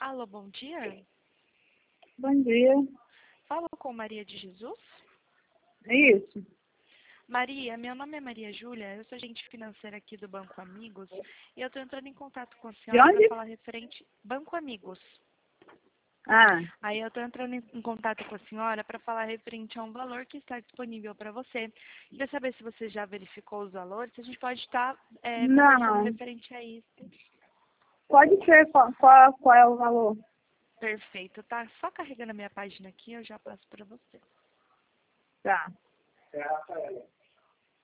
Alô, bom dia. Bom dia. Falo com Maria de Jesus? É isso. Maria, meu nome é Maria Júlia, eu sou agente financeira aqui do Banco Amigos e eu estou entrando em contato com a De senhora para onde? falar referente Banco Amigos. Ah, Aí eu estou entrando em contato com a senhora para falar referente a um valor que está disponível para você. Queria saber se você já verificou os valores, se a gente pode estar conversando não. referente a isso. Pode ser qual é o valor? Perfeito, tá? Só carregando a minha página aqui, eu já passo para você. Tá.